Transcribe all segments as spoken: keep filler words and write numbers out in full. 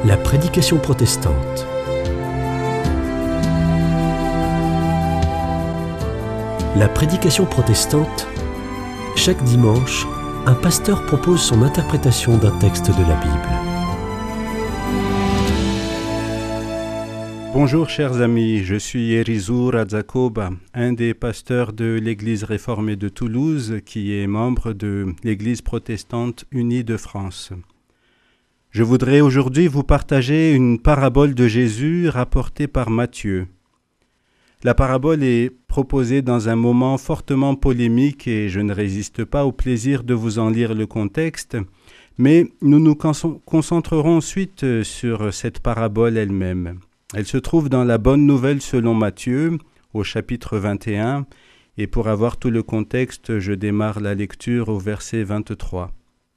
La prédication protestante. La prédication protestante, chaque dimanche, un pasteur propose son interprétation d'un texte de la Bible. Bonjour chers amis, je suis Erizur Adzakoba, un des pasteurs de l'Église réformée de Toulouse qui est membre de l'Église protestante unie de France. Je voudrais aujourd'hui vous partager une parabole de Jésus rapportée par Matthieu. La parabole est proposée dans un moment fortement polémique et je ne résiste pas au plaisir de vous en lire le contexte, mais nous nous concentrerons ensuite sur cette parabole elle-même. Elle se trouve dans la Bonne Nouvelle selon Matthieu, au chapitre vingt et un, et pour avoir tout le contexte, je démarre la lecture au verset vingt-trois.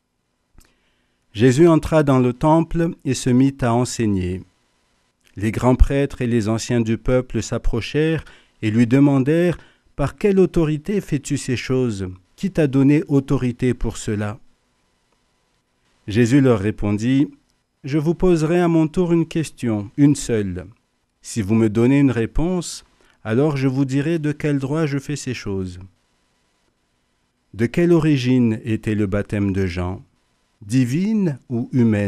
Jésus entra dans le temple et se mit à enseigner. Les grands prêtres et les anciens du peuple s'approchèrent et lui demandèrent « Par quelle autorité fais-tu ces choses ? Qui t'a donné autorité pour cela ?» Jésus leur répondit « Je vous poserai à mon tour une question, une seule. Si vous me donnez une réponse, alors je vous dirai de quel droit je fais ces choses. » De quelle origine était le baptême de Jean ? Divine ou humaine ?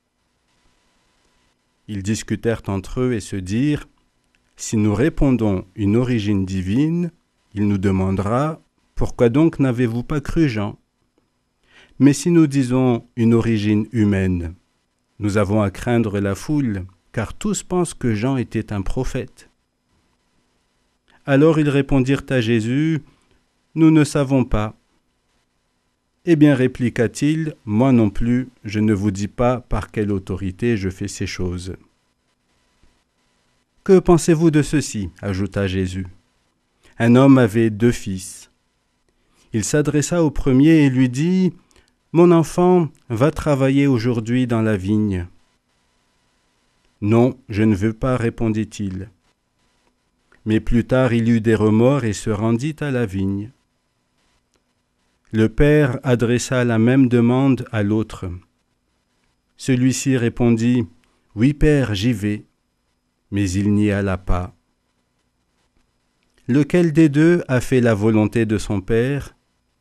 Ils discutèrent entre eux et se dirent « Si nous répondons une origine divine, il nous demandera « Pourquoi donc n'avez-vous pas cru Jean ?» Mais si nous disons une origine humaine, nous avons à craindre la foule, car tous pensent que Jean était un prophète. » Alors ils répondirent à Jésus « Nous ne savons pas. » Eh bien, répliqua-t-il, « Moi non plus, je ne vous dis pas par quelle autorité je fais ces choses. » « Que pensez-vous de ceci ?» ajouta Jésus. Un homme avait deux fils. Il s'adressa au premier et lui dit, « Mon enfant, va travailler aujourd'hui dans la vigne. » « Non, je ne veux pas, répondit-il. Mais plus tard il eut des remords et se rendit à la vigne. Le père adressa la même demande à l'autre. Celui-ci répondit, « Oui, père, j'y vais. » Mais il n'y alla pas. Lequel des deux a fait la volonté de son père ?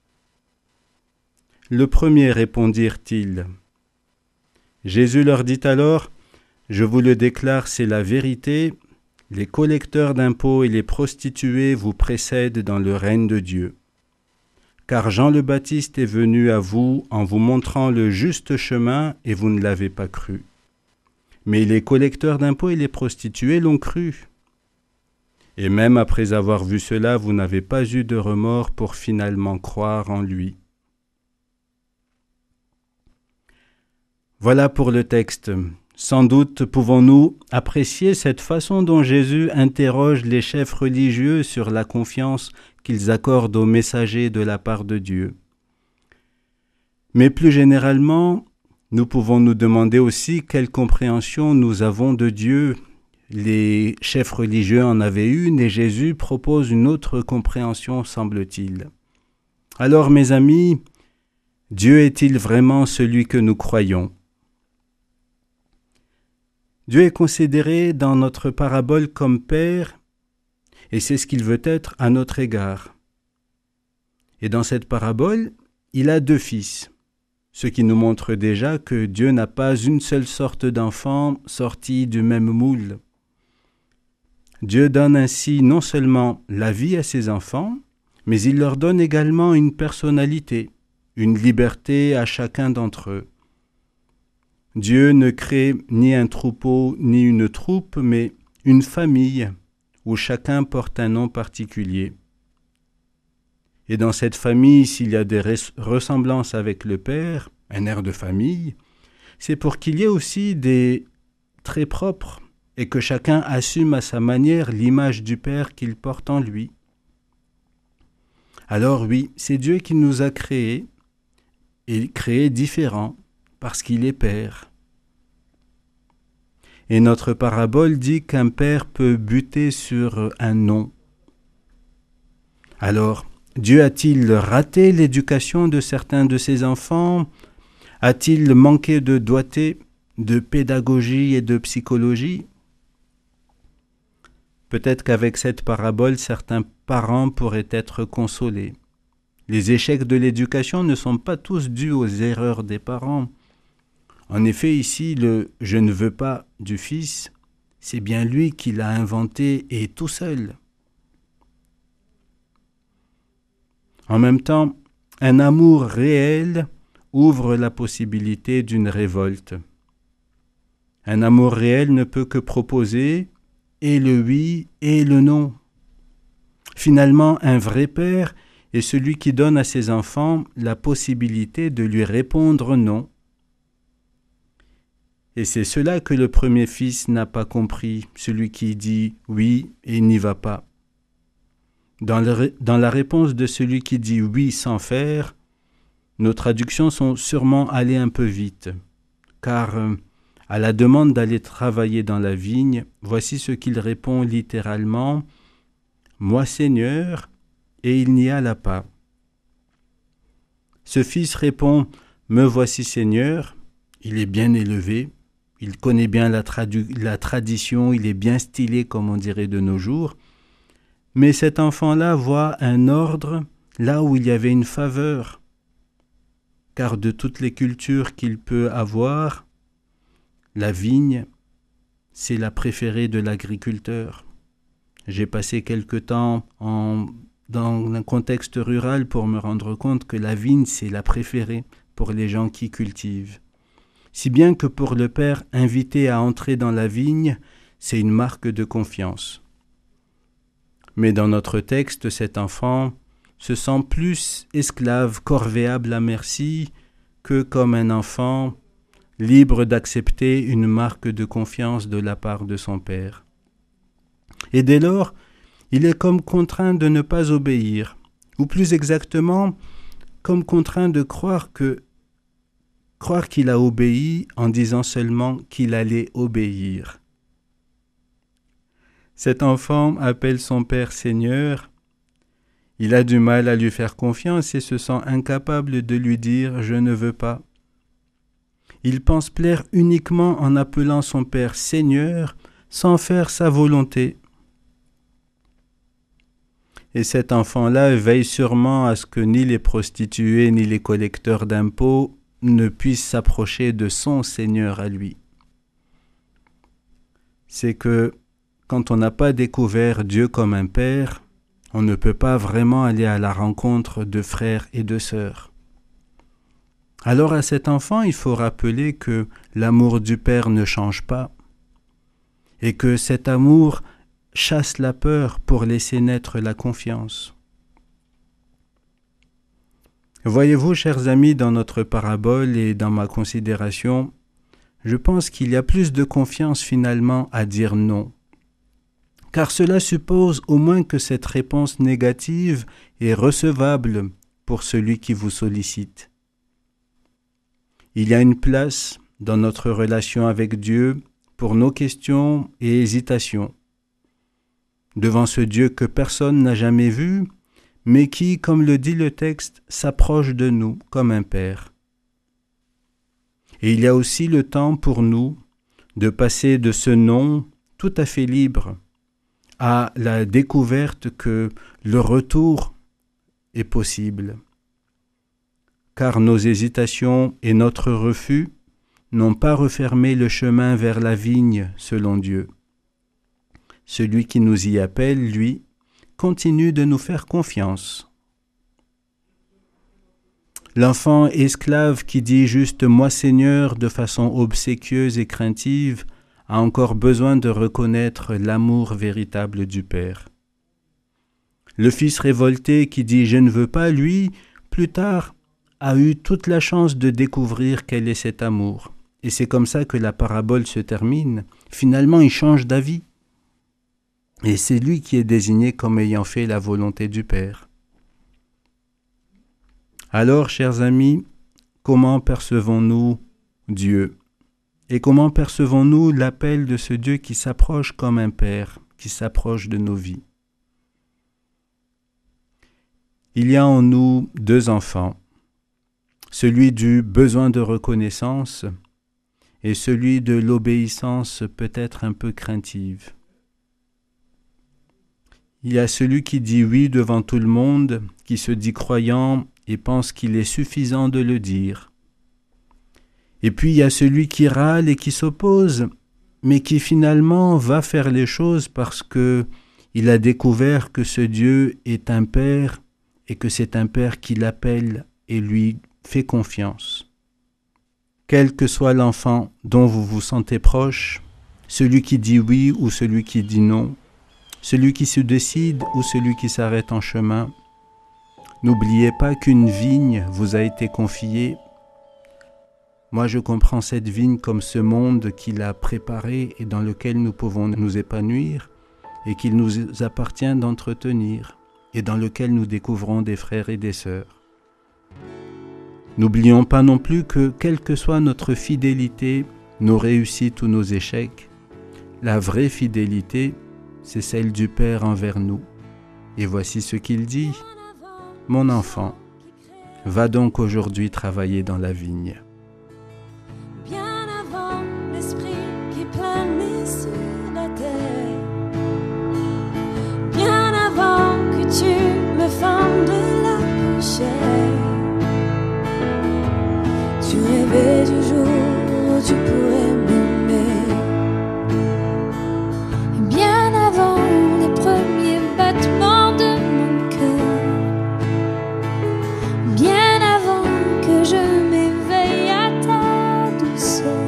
Le premier, répondirent-ils. Jésus leur dit alors, « Je vous le déclare, c'est la vérité, les collecteurs d'impôts et les prostituées vous précèdent dans le règne de Dieu. Car Jean le Baptiste est venu à vous en vous montrant le juste chemin et vous ne l'avez pas cru. Mais les collecteurs d'impôts et les prostituées l'ont cru. Et même après avoir vu cela, vous n'avez pas eu de remords pour finalement croire en lui. » Voilà pour le texte. Sans doute pouvons-nous apprécier cette façon dont Jésus interroge les chefs religieux sur la confiance qu'ils accordent aux messagers de la part de Dieu. Mais plus généralement, nous pouvons nous demander aussi quelle compréhension nous avons de Dieu. Les chefs religieux en avaient une et Jésus propose une autre compréhension, semble-t-il. Alors, mes amis, Dieu est-il vraiment celui que nous croyons ? Dieu est considéré dans notre parabole comme Père, et c'est ce qu'il veut être à notre égard. Et dans cette parabole, il a deux fils, ce qui nous montre déjà que Dieu n'a pas une seule sorte d'enfant sorti du même moule. Dieu donne ainsi non seulement la vie à ses enfants, mais il leur donne également une personnalité, une liberté à chacun d'entre eux. Dieu ne crée ni un troupeau ni une troupe, mais une famille où chacun porte un nom particulier. Et dans cette famille, s'il y a des ressemblances avec le Père, un air de famille, c'est pour qu'il y ait aussi des traits propres et que chacun assume à sa manière l'image du Père qu'il porte en lui. Alors oui, c'est Dieu qui nous a créés, et créés différents, parce qu'il est Père. Et notre parabole dit qu'un père peut buter sur un nom. Alors, Dieu a-t-il raté l'éducation de certains de ses enfants ? A-t-il manqué de doigté ? de pédagogie et de psychologie. Peut-être qu'avec cette parabole, certains parents pourraient être consolés. Les échecs de l'éducation ne sont pas tous dus aux erreurs des parents. En effet, ici, le « je ne veux pas » du fils, c'est bien lui qui l'a inventé et tout seul. En même temps, un amour réel ouvre la possibilité d'une révolte. Un amour réel ne peut que proposer et le oui et le non. Finalement, un vrai père est celui qui donne à ses enfants la possibilité de lui répondre non. Et c'est cela que le premier fils n'a pas compris, celui qui dit oui et n'y va pas. Dans, le, dans la réponse de celui qui dit oui sans faire, nos traductions sont sûrement allées un peu vite, car euh, à la demande d'aller travailler dans la vigne, voici ce qu'il répond littéralement « Moi Seigneur », et il n'y alla pas. Ce fils répond « Me voici Seigneur », il est bien élevé, il connaît bien la, tradu- la tradition, il est bien stylé comme on dirait de nos jours, mais cet enfant-là voit un ordre là où il y avait une faveur, car de toutes les cultures qu'il peut avoir, la vigne, c'est la préférée de l'agriculteur. J'ai passé quelque temps en, dans un contexte rural pour me rendre compte que la vigne, c'est la préférée pour les gens qui cultivent. Si bien que pour le père invité à entrer dans la vigne, c'est une marque de confiance. Mais dans notre texte, cet enfant se sent plus esclave, corvéable à merci, que comme un enfant libre d'accepter une marque de confiance de la part de son père. Et dès lors, il est comme contraint de ne pas obéir, ou plus exactement, comme contraint de croire que croire qu'il a obéi en disant seulement qu'il allait obéir. Cet enfant appelle son père Seigneur. Il a du mal à lui faire confiance et se sent incapable de lui dire « je ne veux pas ». Il pense plaire uniquement en appelant son père Seigneur sans faire sa volonté. Et cet enfant-là veille sûrement à ce que ni les prostituées ni les collecteurs d'impôts ne puissent s'approcher de son Seigneur à lui. C'est que quand on n'a pas découvert Dieu comme un père, on ne peut pas vraiment aller à la rencontre de frères et de sœurs. Alors à cet enfant, il faut rappeler que l'amour du Père ne change pas et que cet amour chasse la peur pour laisser naître la confiance. Voyez-vous, chers amis, dans notre parabole et dans ma considération, je pense qu'il y a plus de confiance finalement à dire non, car cela suppose au moins que cette réponse négative est recevable pour celui qui vous sollicite. Il y a une place dans notre relation avec Dieu pour nos questions et hésitations, devant ce Dieu que personne n'a jamais vu, mais qui, comme le dit le texte, s'approche de nous comme un père. Et il y a aussi le temps pour nous de passer de ce non tout à fait libre à la découverte que le retour est possible. Car nos hésitations et notre refus n'ont pas refermé le chemin vers la vigne selon Dieu. Celui qui nous y appelle, lui, continue de nous faire confiance. L'enfant esclave qui dit juste « Moi Seigneur » de façon obséquieuse et craintive a encore besoin de reconnaître l'amour véritable du Père. Le fils révolté qui dit « Je ne veux pas », lui, plus tard, a eu toute la chance de découvrir quel est cet amour. Et c'est comme ça que la parabole se termine. Finalement, il change d'avis. Et c'est lui qui est désigné comme ayant fait la volonté du Père. Alors, chers amis, comment percevons-nous Dieu? Et comment percevons-nous l'appel de ce Dieu qui s'approche comme un Père, qui s'approche de nos vies? Il y a en nous deux enfants, celui du besoin de reconnaissance et celui de l'obéissance peut-être un peu craintive. Il y a celui qui dit oui devant tout le monde, qui se dit croyant et pense qu'il est suffisant de le dire. Et puis il y a celui qui râle et qui s'oppose, mais qui finalement va faire les choses parce que il a découvert que ce Dieu est un Père et que c'est un Père qui l'appelle et lui fait confiance. Quel que soit l'enfant dont vous vous sentez proche, celui qui dit oui ou celui qui dit non, celui qui se décide ou celui qui s'arrête en chemin, n'oubliez pas qu'une vigne vous a été confiée. Moi, je comprends cette vigne comme ce monde qu'il a préparé et dans lequel nous pouvons nous épanouir et qu'il nous appartient d'entretenir et dans lequel nous découvrons des frères et des sœurs. N'oublions pas non plus que, quelle que soit notre fidélité, nos réussites ou nos échecs, la vraie fidélité, c'est celle du Père envers nous. Et voici ce qu'il dit. « Mon enfant, va donc aujourd'hui travailler dans la vigne. » Bien avant l'esprit qui planait sur la terre, bien avant que tu me fendes la poussière, tu rêvais du jour où tu pourrais m'aimer. Bien avant les premiers battements de mon cœur, bien avant que je m'éveille à ta douceur,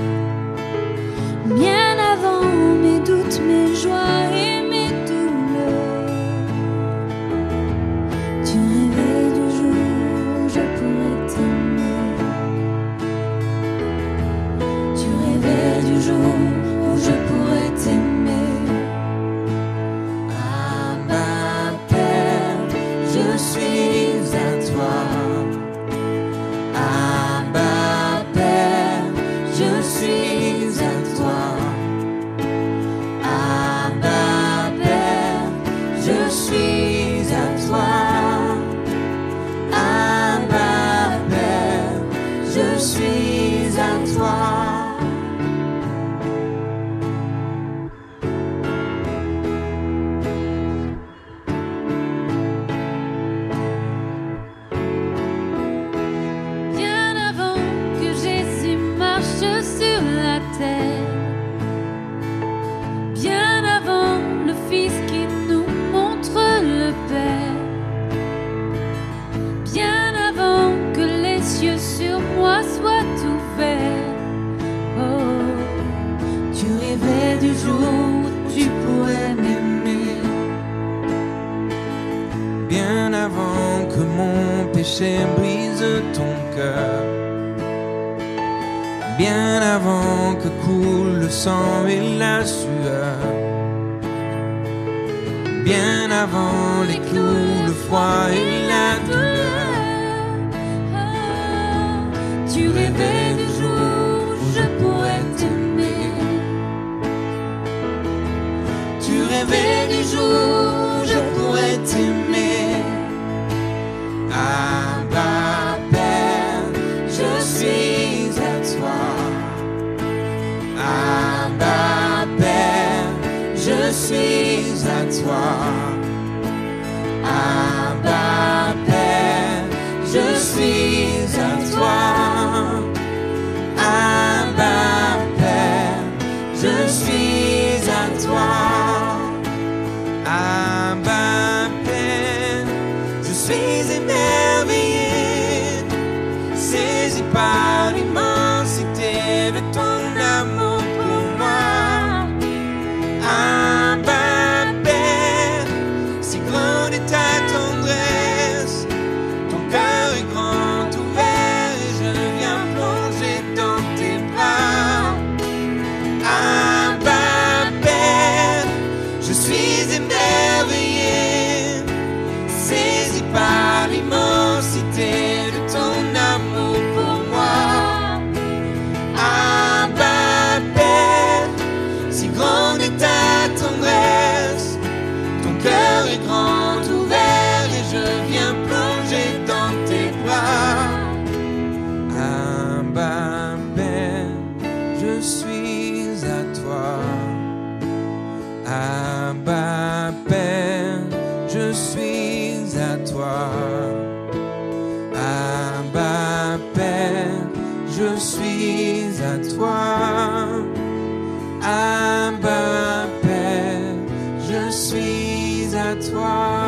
bien avant mes doutes, mes joies et mes douleurs, tu rêvais du jour où je pourrais t'aimer. Tu rêvais du jour où je pourrais t'aimer. Abba Père, je suis à toi. Abba Père, je suis à toi. Abba Père, je suis à toi. Abba Père, je suis à toi. Bien avant que Jésus marche sur la terre, bien avant le Fils qui nous montre le Père, bien avant que les cieux sur moi soient ouverts, oh, tu rêvais du jour où tu pourrais m'aimer. Bien avant que mon péché brise ton cœur, bien avant que coule le sang et la sueur, bien avant les clous, le froid et la douleur, oh, tu rêvais du jour où je pourrais t'aimer. tu rêvais du jour où je pourrais t'aimer. Abba Père, je suis à toi. Abba Père, je suis à toi. Abba Père, je suis à toi. Abba Père, je suis à toi. Abba Père, je suis émerveillé, saisi par l'immensité de ton amour pour moi. Abba Père, si grande est ta tendresse, ton cœur est grand ouvert et je viens plonger dans tes bras. Abba Père, je suis émerveillé, saisi par l'immensité de ton amour pour moi. Abba Père, je suis à toi. Abba Père, je suis à toi. Abba Père, je suis à toi.